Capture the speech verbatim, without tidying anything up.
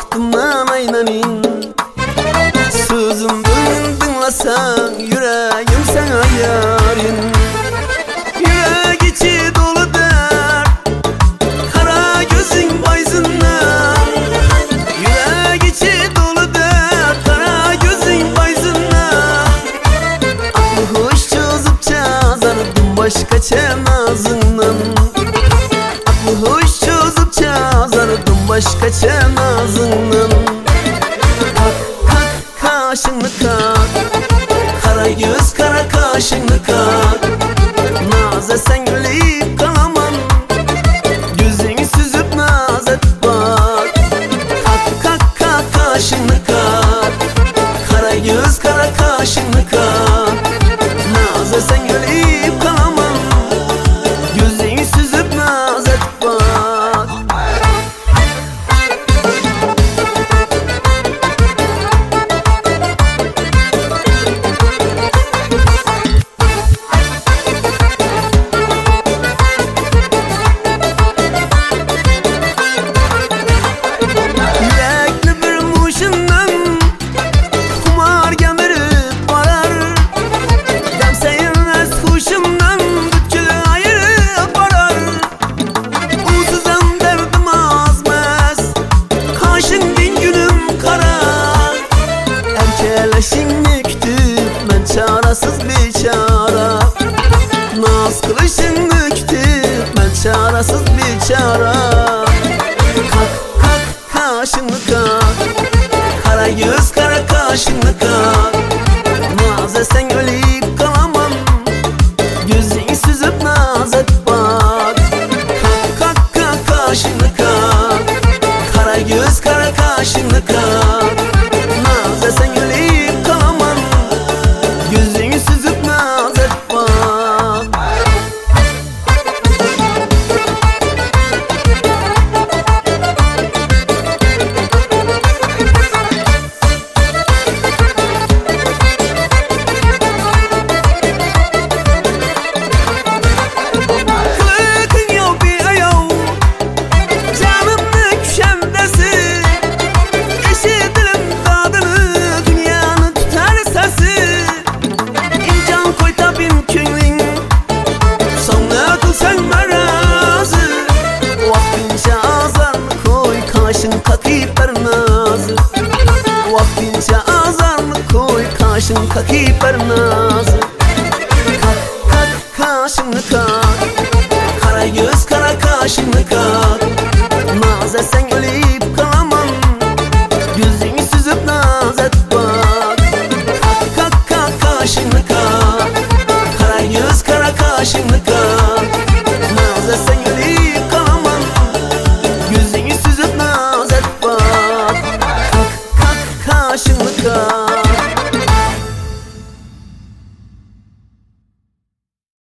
baktımdan aynanin. Sözümden dinlasan yüreğim sana yarin. Yürek içi dolu dert, kara gözün bayzından. Yürek içi dolu dert, kara gözün bayzından. Aklı hoş çözüp çazardım başka çenazından. Aklı hoş çözüp çazardım başka çenazından. Kalk kalk kaşını kalk, kara göz kara kaşını kalk. Naz esen gülüp kalamam, gözünü süzüp naz et bak. Kalk kalk kalk kaşını kalk, kara göz kara kaşını kalk. Naz esen gülüp kalamam, gözünü süzüp naz et bak. Keleşin kütüp ben çarasız biçara. Naz kılışın kütüp ben çarasız biçara. Kalk kalk kaşını kalk, kara göz kara kaşını kalk. Naz esen ölüp kalamam, gözünü süzüp naz et bak. Kalk kalk kalk kaşını kalk, kara göz kara kaşını kalk. Naz esen ölüp kalamam, gözünü süzüp naz et bak. Kılıkın yok bir ayav, canımı küşemdesin. Eşitirim tadını, dünyanı tutar sesi. İmkan koy tabim könlün, sonra kılsan marazı. Vaktince azarını koy, kaşın kakip ver nazı. Vaktince azarını koy, kaşın kakip ver nazı. Kalk kalk kaşını kalk, kara göz kara kaşını kalk. Naz esen ölüp kalamam, gözünü süzüp naz et bak. Kalk kalk kalk kaşını kalk, kara göz kara kaşını